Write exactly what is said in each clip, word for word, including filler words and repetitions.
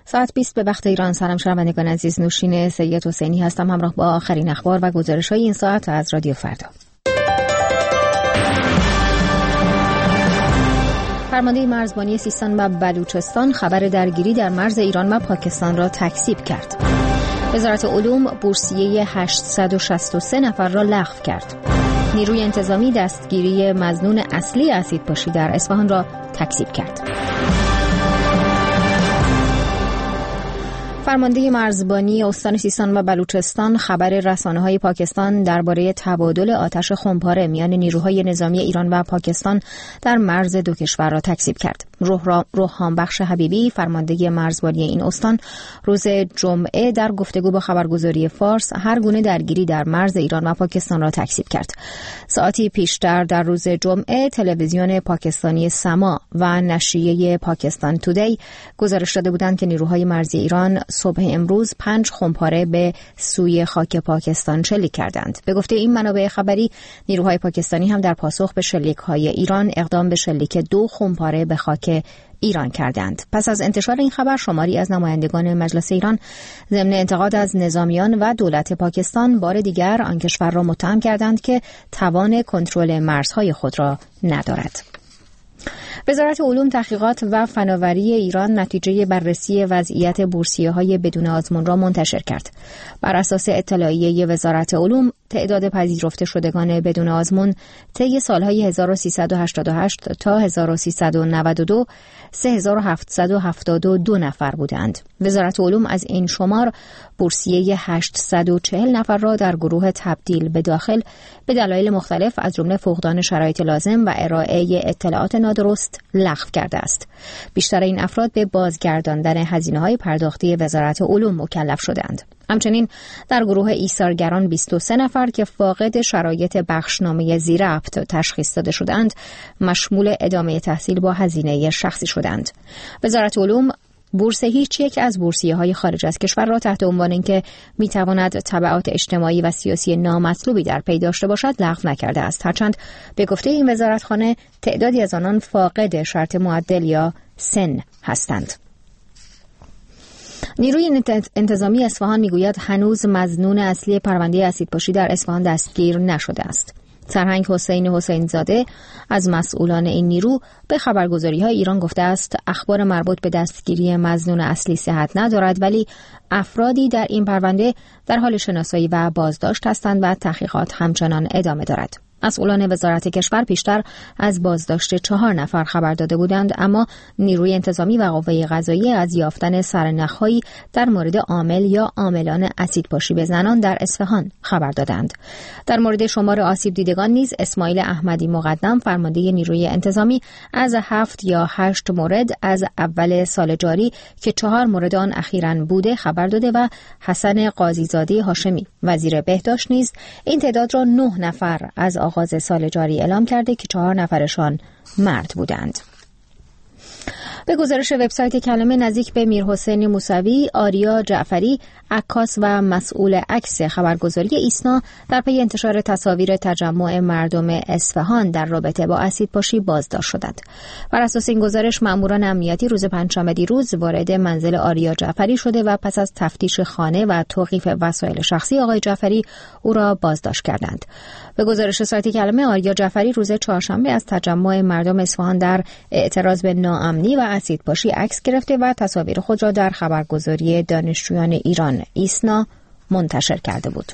ساعت بیست به وقت ایران. سلام شنوندگان عزیز، نوشین سید حسینی هستم همراه با آخرین اخبار و گزارش‌های این ساعت از رادیو فردا. فرمانده مرزبانی سیستان و بلوچستان خبر درگیری در مرز ایران و پاکستان را تکذیب کرد. وزارت علوم بورسیه هشتصد و شصت و سه نفر را لغو کرد. نیروی انتظامی دستگیری مظنون اصلی اسیدپاشی در اصفهان را تکذیب کرد. فرمانده مرزبانی استان سیستان و بلوچستان خبر رسانه‌های پاکستان درباره تبادل آتش خمپاره میان نیروهای نظامی ایران و پاکستان در مرز دو کشور را تکذیب کرد. روحان بخش حبیبی فرمانده مرزبانی این استان روز جمعه در گفتگو با خبرگزاری فارس هر گونه درگیری در مرز ایران و پاکستان را تکذیب کرد. ساعتی پیشتر در روز جمعه تلویزیون پاکستانی سما و نشریه پاکستان تودی گزارش داده بودند که نیروهای مرزی ایران صبح امروز پنج خمپاره به سوی خاک پاکستان شلیک کردند. به گفته این منابع خبری نیروهای پاکستانی هم در پاسخ به شلیک‌های ایران اقدام به شلیک دو خمپاره به خاک ایران کردند. پس از انتشار این خبر شماری از نمایندگان مجلس ایران ضمن انتقاد از نظامیان و دولت پاکستان بار دیگر آن کشور را متهم کردند که توان کنترل مرزهای خود را ندارد. وزارت علوم تحقیقات و فناوری ایران نتیجه بررسی وضعیت بورسیه‌های بدون آزمون را منتشر کرد. بر اساس اطلاعیه وزارت علوم تعداد پذیرفته شدگان بدون آزمون طی سالهای هزار و سیصد و هشتاد و هشت تا هزار و سیصد و نود و دو سه هزار و هفتصد و هفتاد و دو نفر بودند. وزارت علوم از این شمار بورسیه هشتصد و چهل نفر را در گروه تبدیل به داخل به دلایل مختلف از جمله فقدان شرایط لازم و ارائه اطلاعات نادرست لغو کرده است. بیشتر این افراد به بازگرداندن هزینه‌های پرداختی وزارت علوم مکلف شدند. همچنین در گروه ایثارگران بیست و سه نفر که فاقد شرایط بخشنامه زیرربط تشخیص داده شدند مشمول ادامه تحصیل با هزینه شخصی شدند. وزارت علوم بورس هیچ یک از بورسیه‌های خارج از کشور را تحت عنوان اینکه می‌تواند تبعات اجتماعی و سیاسی نامطلوبی در پی داشته باشد لغو نکرده است، هرچند به گفته این وزارتخانه تعدادی از آنان فاقد شرط معدل یا سن هستند. نیروی انتظامی اصفهان میگوید هنوز مظنون اصلی پرونده اسیدپاشی در اصفهان دستگیر نشده است. سرهنگ حسین حسین زاده از مسئولان این نیرو به خبرگزاری‌های ایران گفته است اخبار مربوط به دستگیری مظنون اصلی صحت ندارد، ولی افرادی در این پرونده در حال شناسایی و بازداشت هستند و تحقیقات همچنان ادامه دارد. مسئولان وزارت کشور پیشتر از بازداشت چهار نفر خبر داده بودند، اما نیروی انتظامی و قوه قضاییه از یافتن سرنخ‌هایی در مورد عامل یا عاملان اسیدپاشی به زنان در اصفهان خبر دادند. در مورد شمار آسیب دیدگان نیز اسماعیل احمدی مقدم فرمانده نیروی انتظامی از هفت یا هشت مورد از اول سال جاری که چهار مورد آن اخیراً بوده خبر داده و حسن قاضیزاده هاشمی وزیر بهداشت نیز این تعداد را نه نفر از آغاز سال جاری اعلام کرده که چهار نفرشان مرد بودند. به گزارش وبسایت کلمه نزدیک به میرحسین موسوی، آریا جعفری، عکاس و مسئول عکس خبرگزاری ایسنا در پی انتشار تصاویر تجمع مردم اصفهان در رابطه با اسیدپاشی بازداشت شدند. بر اساس این گزارش مأموران امنیتی روز پنجشنبه دیروز وارد منزل آریا جعفری شده و پس از تفتیش خانه و توقیف وسایل شخصی آقای جعفری او را بازداشت کردند. به گزارش سایت کلمه آریا جعفری روز چهارشنبه از تجمع مردم اصفهان در اعتراض به ناامنی و اسیدپاشی عکس گرفته و تصاویر خود را در خبرگزاری دانشجویان ایران ایسنا منتشر کرده بود.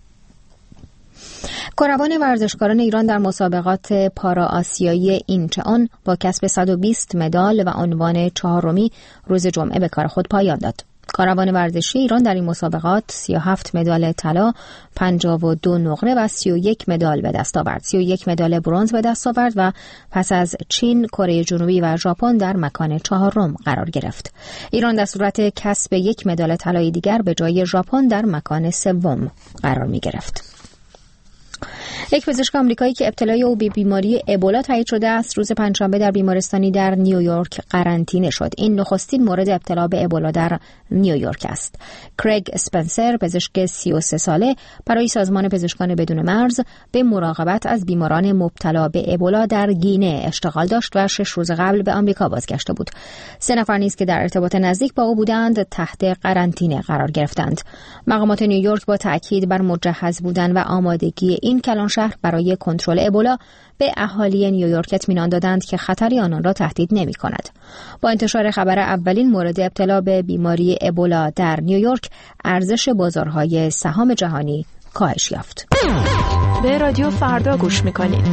کروان ورزشکاران ایران در مسابقات پارا آسیایی اینچئون با کسب صد و بیست مدال و عنوان چهارمی روز جمعه به کار خود پایان داد. کاروان ورزشی ایران در این مسابقات سی و هفت مدال طلا، پنجاه و دو نقره و سی و یک مدال به دست آورد. سی و یک مدال برنز به دست آورد و پس از چین، کره جنوبی و ژاپن در مکان چهارم قرار گرفت. ایران در صورت کسب یک مدال طلای دیگر به جای ژاپن در مکان سوم قرار می گرفت. یک پزشک آمریکایی که ابتلای او به بیماری ابولا تایید شده است روز پنجشنبه در بیمارستانی در نیویورک قرنطینه شد. این نخستین مورد ابتلا به ابولا در نیویورک است. کریگ اسپنسر، پزشک سی و سه ساله، برای سازمان پزشکان بدون مرز به مراقبت از بیماران مبتلا به ابولا در گینه اشتغال داشت و شش روز قبل به آمریکا بازگشته بود. سه نفر نیز که در ارتباط نزدیک با او بودند تحت قرنطینه قرار گرفتند. مقامات نیویورک با تاکید بر مجهز بودن و آمادگی این کلان شهر برای کنترل ابولا به اهالی نیویورک اطمینان دادند که خطری آنان را تهدید نمی کند. با انتشار خبر اولین مورد ابتلا به بیماری ابولا در نیویورک، ارزش بازارهای سهام جهانی کاهش یافت. به رادیو فردا گوش می‌کنید.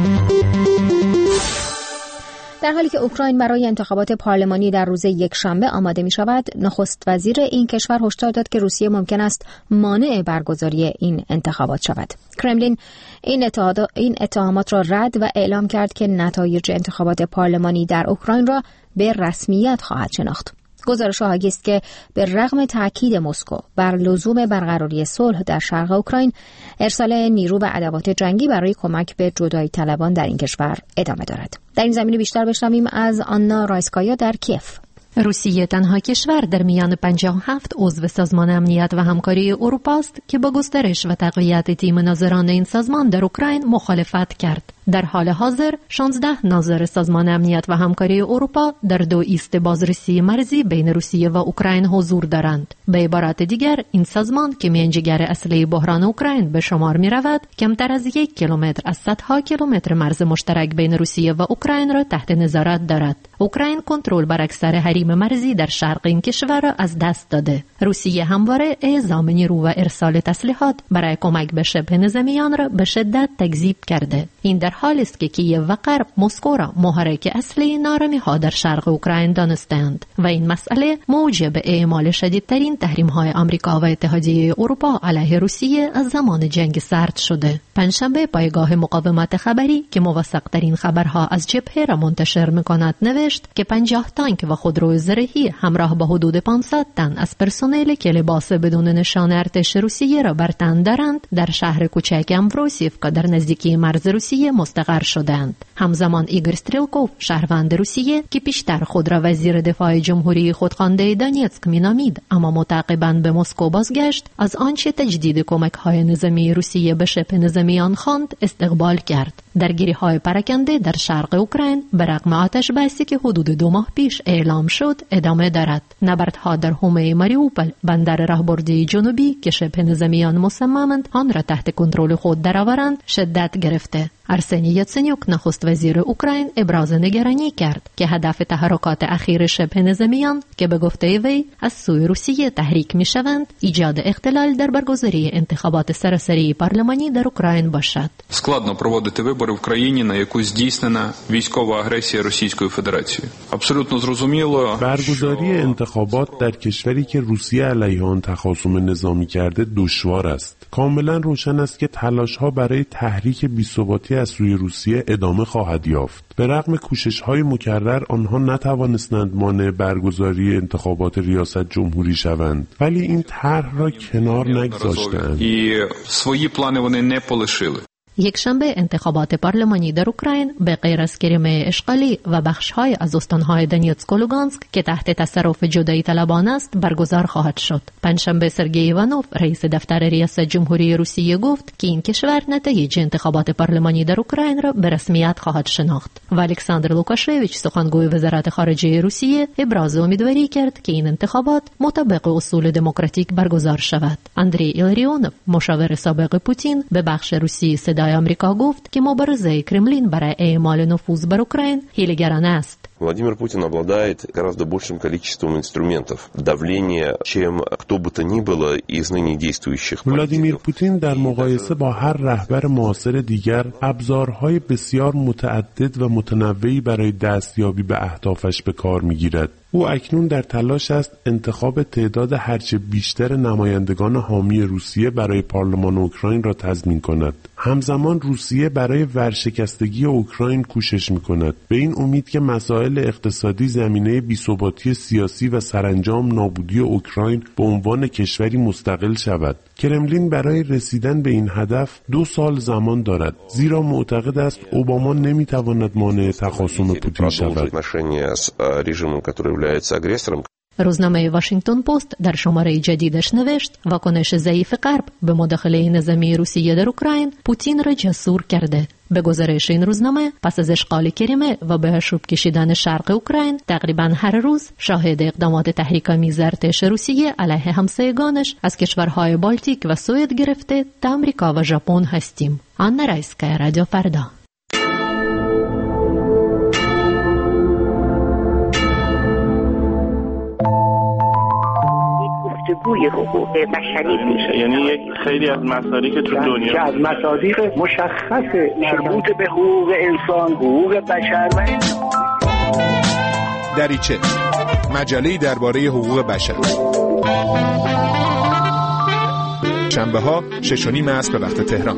در حالی که اوکراین برای انتخابات پارلمانی در روز یکشنبه آماده می شود، نخست وزیر این کشور هشدار داد که روسیه ممکن است مانع برگزاری این انتخابات شود. کرملین این, این اتهامات را رد و اعلام کرد که نتایج انتخابات پارلمانی در اوکراین را به رسمیت خواهد شناخت. گزارش حاکی است که به رغم تاکید مسکو بر لزوم برقراری صلح در شرق اوکراین، ارسال نیرو و ادوات جنگی برای کمک به جدایی طلبان در این کشور ادامه دارد. در این زمینه بیشتر بشنویم از آنا رایسکایا در کیف. روسیه تنها کشور در میان پنجاه و هفت عضو سازمان امنیت و همکاری اروپا است که با گسترش و تقویت تیم ناظران این سازمان در اوکراین مخالفت کرد. در حال حاضر شانزده ناظر سازمان امنیت و همکاری اروپا در دو ایست بازرسی مرزی بین روسیه و اوکراین حضور دارند. به عبارت دیگر این سازمان که میانجیگر اصلی بحران اوکراین به شمار می رود، کمتر از یک کیلومتر از صدها کیلومتر مرز مشترک بین روسیه و اوکراین را تحت نظارت دارد. اوکراین کنترل بر اکثر حریم مرزی در شرق این کشور را از دست داده. روسیه همواره اعزام نیرو و ارسال تسلیحات برای کمک به شبه نظامیان را به شدت تکذیب کرده. این در حالی است که کیف و غرب مسکو را محرک اصلی نارمی‌ها در شرق اوکراین دانستند و این مسئله موجب اعمال شدیدترین تحریم‌های آمریکا و اتحادیه اروپا علیه روسیه از زمان جنگ سرد شده. پنجشنبه پایگاه مقاومت خبری که موثق‌ترین خبرها از جبهه را منتشر می‌کند نوشت که پنجاه تانک و خودروی زرهی همراه با حدود پانصد تن از پرسنل که لباس بدون نشان ارتش روسیه را بر تن دارند در شهر کوچک امبروسیفکا در نزدیکی مرز روسیه مستقر شدند. همزمان ایگور استریلکوف، شهروند روسیه که پیشتر خود را وزیر دفاع جمهوری خودخوانده دانیتسک مینامید اما متعاقباً به مسکو بازگشت، از آنچه تجدید کمک‌های نظامی روسیه به شبه نظامیان خواند استقبال کرد. درگیری‌های پراکنده در شرق اوکراین به رغم آتش بسی که حدود دو ماه پیش اعلام شد ادامه دارد. نبردها در حومه ماریوپل، بندر راهبردی جنوبی که شبه نظامیان مصممند آن را تحت کنترل خود درآورند شدت گرفته. ارسنی یاتسنیوک، نخست وزیر اوکراین، ابراز نگرانی کرد که هدف تحرکات اخیر شبه نظامیان که به گفته وی از سوی روسیه تحریک می‌شوند ایجاد اختلال در برگزاری انتخابات سراسری پارلمانی در اوکراین باشد. Складно проводити вибори в країні, на яку здійснена військова агресія Російської Федерації. Абсолютно зрозуміло. برگزاری انتخابات در کشوری که روسیه علیه آن تخاصم نظامی کرده دشوار است. کاملا روشن است که تلاش‌ها برای تحریک بی‌ثباتی از سوی روسیه ادامه خواهد یافت. به رغم کوشش‌های مکرر آنها نتوانستند مانع برگزاری انتخابات ریاست جمهوری شوند، ولی این طرح را کنار نگذاشتند. یک شنبه انتخابات پارلمانی در اوکراین به غیر از کریمه اشغالی و بخش‌های از استان‌های دونیتسک و لوگانسک که تحت تصرف جدایی طلبان است برگزار خواهد شد. پنجشنبه سرگئی ایوانوف، رئیس دفتر ریاست جمهوری روسیه، گفت که این کشور نتایج انتخابات پارلمانی در اوکراین را به رسمیت خواهد شناخت. و الکساندر لوکاشویچ، سخنگوی وزارت خارجه روسیه، ابراز امیدواری کرد که این انتخابات مطابق اصول دموکراتیک برگزار شود. اندری ایلاریونوف، مشاور سابق پوتین، به بخش روسی صدای آمریکا گفت که مبارزه کرملین برای اعمال نفوذ بر اوکراین حیله‌گرانه است. Владимир Путин обладает гораздо большим количеством инструментов давления, чем кто бы то ни было из ныне действующих. ولادیمیر پوتین در مقایسه با هر رهبر معاصر دیگر ابزارهای بسیار متعدد و متنوعی برای دستیابی به اهدافش به کار می‌گیرد. او اکنون در تلاش است انتخاب تعداد هرچه بیشتر نمایندگان حامی روسیه برای پارلمان اوکراین را تضمین کند. همزمان روسیه برای ورشکستگی اوکراین کوشش می‌کند، به این امید که مسائل عوامل اقتصادی زمینه بی‌ثباتی سیاسی و سرانجام نابودی اوکراین به عنوان کشوری مستقل شود. کرملین برای رسیدن به این هدف دو سال زمان دارد، زیرا معتقد است اوباما نمیتواند مانع تخاصم پوتین شود. روزنامه واشنگتن پست در شماره جدیدش نوشت واکنش ضعیف غرب به مداخله نظامی روسیه در اوکراین پوتین را جسور کرده. به گزارش این روزنامه پس از اشغال کریمه و به آشوب کشیدن شرق اوکراین تقریبا هر روز شاهد اقدامات تحریک‌آمیز ارتش روسیه علیه همسایگانش از کشورهای بالتیک و سوئد گرفته تا آمریکا و ژاپن هستیم. آنا رایسکا، رادیو فردا. گوی حقوق بشری میشه، یعنی یک خیلی از مصادیق تو دنیا که از مصادیق مشخص مربوط به حقوق انسان، حقوق بشر و دریچه مجله‌ای درباره حقوق بشر. شنبه ها شش و نیم است به وقت تهران.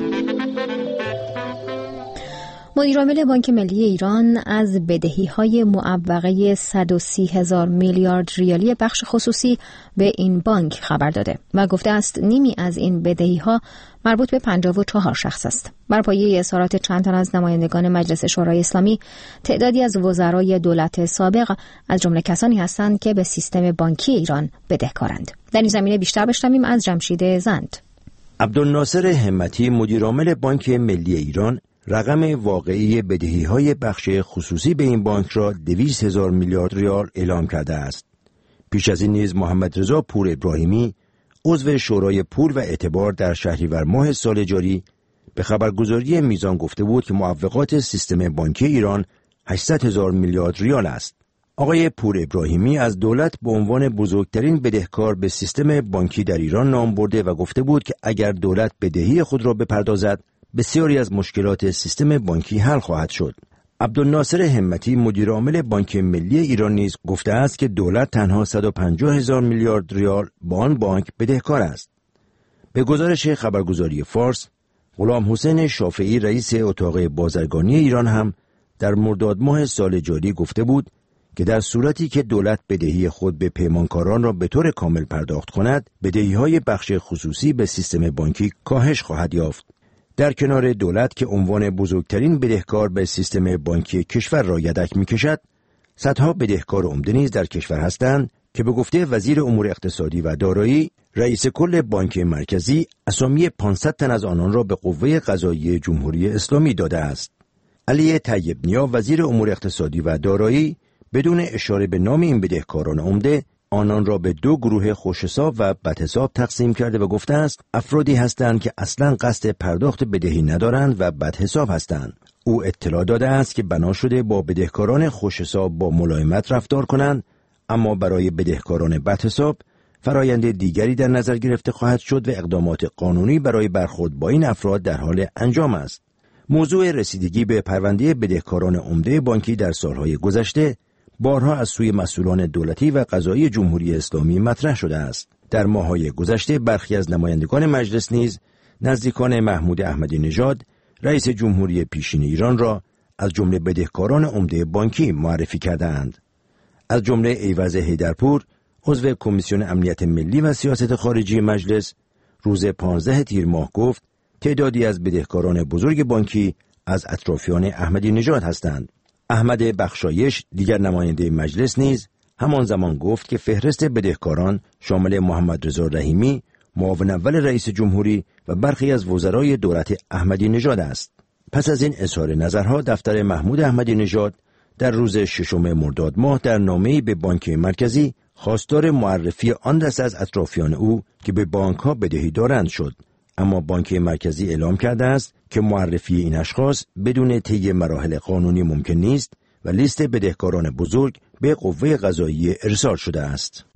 مدیرعامل بانک ملی ایران از بدهی‌های معوقه صد و سی هزار میلیارد ریالی بخش خصوصی به این بانک خبر داده و گفته است نیمی از این بدهی‌ها مربوط به پنجاه و چهار شخص است. بر پایه اظهارات چند تن از نمایندگان مجلس شورای اسلامی، تعدادی از وزرای دولت سابق از جمله کسانی هستند که به سیستم بانکی ایران بدهکارند. در این زمینه بیشتر بشنویم از جمشید زند. عبدالناصر همتی، مدیرعامل بانک ملی ایران، رقم واقعی بدهی‌های بخش خصوصی به این بانک را دویست هزار میلیارد ریال اعلام کرده است. پیش از این نیز محمد رضا پور ابراهیمی، عضو شورای پول و اعتبار در شهریور ماه سال جاری، به خبرگزاری میزان گفته بود که معوقات سیستم بانکی ایران هشتصد هزار میلیارد ریال است. آقای پور ابراهیمی از دولت به عنوان بزرگترین بدهکار به سیستم بانکی در ایران نام برده و گفته بود که اگر دولت بدهی خود را بپردازد، بسیاری از مشکلات سیستم بانکی حل خواهد شد. عبدالناصر همتی، مدیرعامل بانک ملی ایران نیز گفته است که دولت تنها صد و پنجاه هزار میلیارد ریال با آن بانک بدهکار است. به گزارش خبرگزاری فارس، غلام حسین شافعی، رئیس اتاق بازرگانی ایران، هم در مرداد ماه سال جاری گفته بود که در صورتی که دولت بدهی خود به پیمانکاران را به طور کامل پرداخت کند، بدهی‌های بخش خصوصی به سیستم بانکی کاهش خواهد یافت. در کنار دولت که عنوان بزرگترین بدهکار به سیستم بانکی کشور را یدک می‌کشد، صدها بدهکار عمده نیز در کشور هستند که به گفته وزیر امور اقتصادی و دارایی، رئیس کل بانک مرکزی، اسامی پانصد تن از آنان را به قوه قضاییه جمهوری اسلامی داده است. علی طیب نیا، وزیر امور اقتصادی و دارایی، بدون اشاره به نام این بدهکاران عمده، آنان را به دو گروه خوش‌حساب و بدحساب تقسیم کرده و گفته است افرادی هستند که اصلاً قصد پرداخت بدهی ندارند و بدحساب هستند. او اطلاع داده است که بنا شده با بدهکاران خوش‌حساب با ملایمت رفتار کنند، اما برای بدهکاران بدحساب فرایند دیگری در نظر گرفته خواهد شد و اقدامات قانونی برای برخورد با این افراد در حال انجام است. موضوع رسیدگی به پرونده بدهکاران عمده بانکی در سالهای گذشته بارها از سوی مسئولان دولتی و قضایی جمهوری اسلامی مطرح شده است. در ماه‌های گذشته برخی از نمایندگان مجلس نیز نزدیکان محمود احمدی نژاد، رئیس جمهوری پیشین ایران، را از جمله بدهکاران عمده بانکی معرفی کردند. از جمله ایوز حیدرپور، عضو کمیسیون امنیت ملی و سیاست خارجی مجلس، روز پانزده تیر ماه گفت تعدادی از بدهکاران بزرگ بانکی از اطرافیان احمدی نژاد هستند. احمد بخشایش، دیگر نماینده مجلس، نیز همان زمان گفت که فهرست بدهکاران شامل محمد رضا رحیمی، معاون اول رئیس جمهوری و برخی از وزرای دولت احمدی نژاد است. پس از این اظهار نظرها، دفتر محمود احمدی نژاد در روز ششم مرداد ماه در نامه‌ای به بانک مرکزی خواستار معرفی آن دست از اطرافیان او که به بانک‌ها بدهی دارند شد، اما بانک مرکزی اعلام کرده است که معرفی این اشخاص بدون طی مراحل قانونی ممکن نیست و لیست بدهکاران بزرگ به قوه قضاییه ارسال شده است.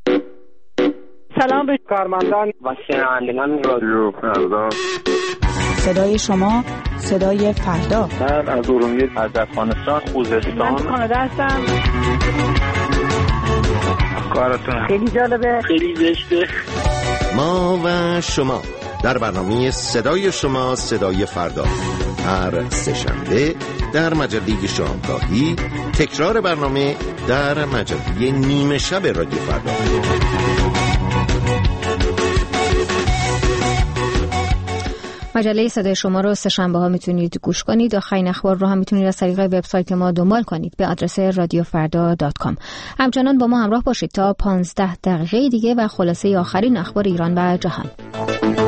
سلام به کارمندان و شنوندگان رادیو فردا. صدای شما، صدای فردا. من از ارومیه، از افغانستان، خوزستان. من کانادا هستم. کارتون خیلی جالبه، خیلی زشته. ما و شما در برنامه صدای شما، صدای فردا، هر سه‌شنبه در مجله شامگاهی، تکرار برنامه در مجله نیمه شب رادیو فردا. مجله صدای شما رو سه شنبه ها میتونید گوش کنید. آخرین اخبار رو هم میتونید از طریق وبسایت ما دنبال کنید به آدرس رادیو فردا دات کام. همچنان با ما همراه باشید تا پانزده دقیقه دیگه و خلاصه آخرین اخبار ایران و جهان.